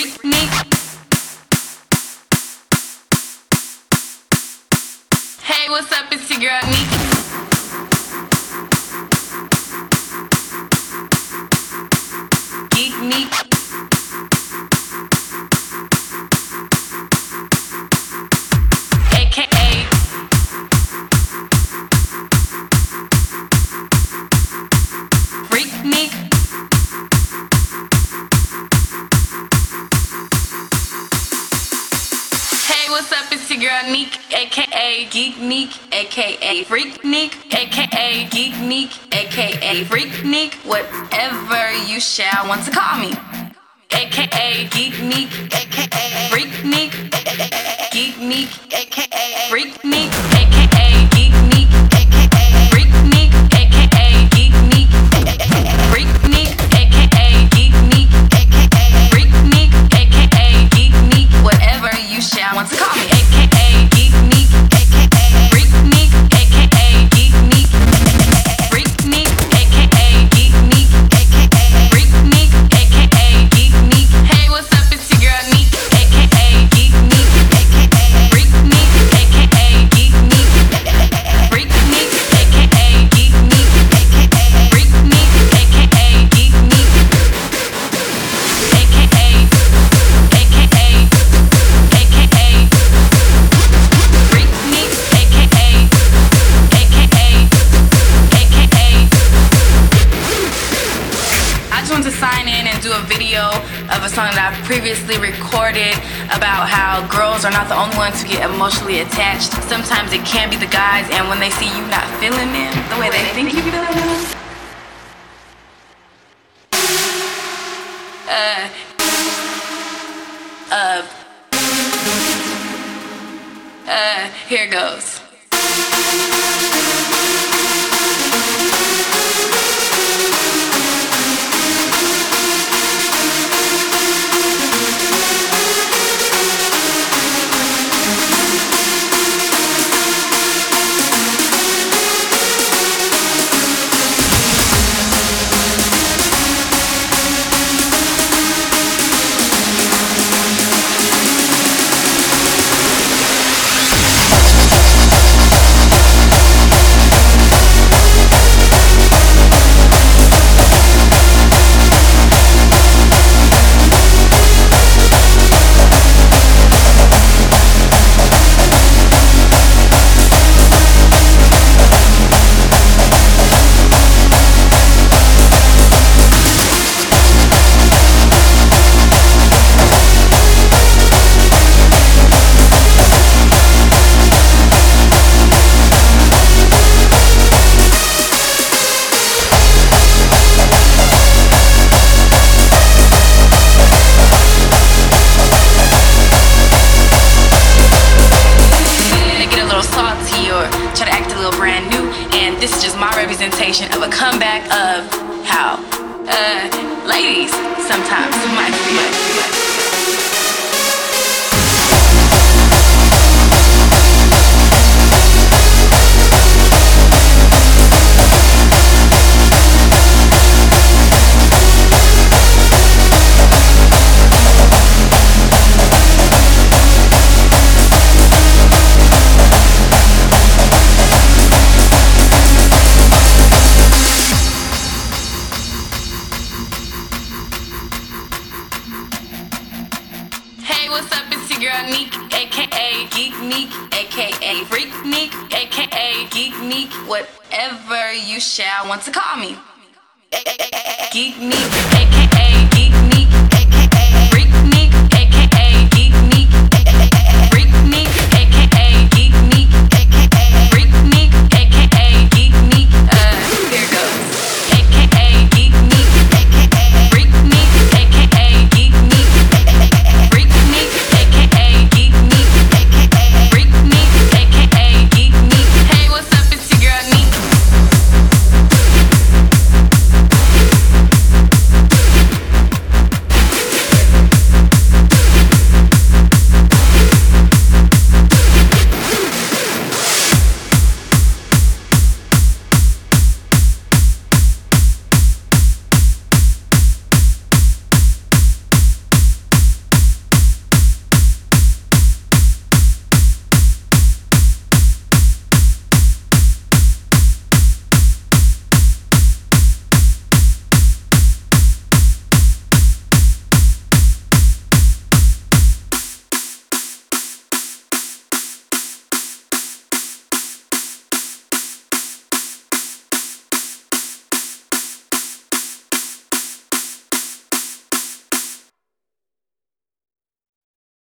Freak Neek. Hey, what's up? It's your girl Neek. Geek Neek. AKA Freak Neek. Hey, what's up? It's your girl Neek, aka Geek Neek, aka Freak Neek, aka Geek Neek, aka Freak Neek, whatever you shall want to call me. AKA Geek Neek, aka Freak Neek, Geek Neek, aka Freak Neek, aka Geek Neek, aka Freak Neek, aka Geek Neek, Freak Neek, aka Geek Neek, aka Freak Neek, aka Geek Neek, whatever you shall want to call me. AKA Geek Neek, aka Freak Neek, aka Geek Neek, Freak Neek, aka Geek Neek, aka Freak Neek, aka Geek Neek. Hey, what's up? It's your girl Neek, aka Geek Neek, aka Freak Neek, aka Geek Neek, Freak Neek, aka Geek Neek, aka Freak Neek, aka Geek Neek, aka Freak Neek, aka. I just want to sign in and do a video of a song that I've previously recorded about how girls are not the only ones who get emotionally attached. Sometimes it can be the guys, and when they see you not feeling them the way they think you feeling them. Here goes. Try to act a little brand new, and this is just my representation of a comeback of how ladies sometimes might feel. What's up? It's your girl Neek, aka Geek Neek, aka Freak Neek, aka Geek Neek, whatever you shall want to call me. Geek Neek, aka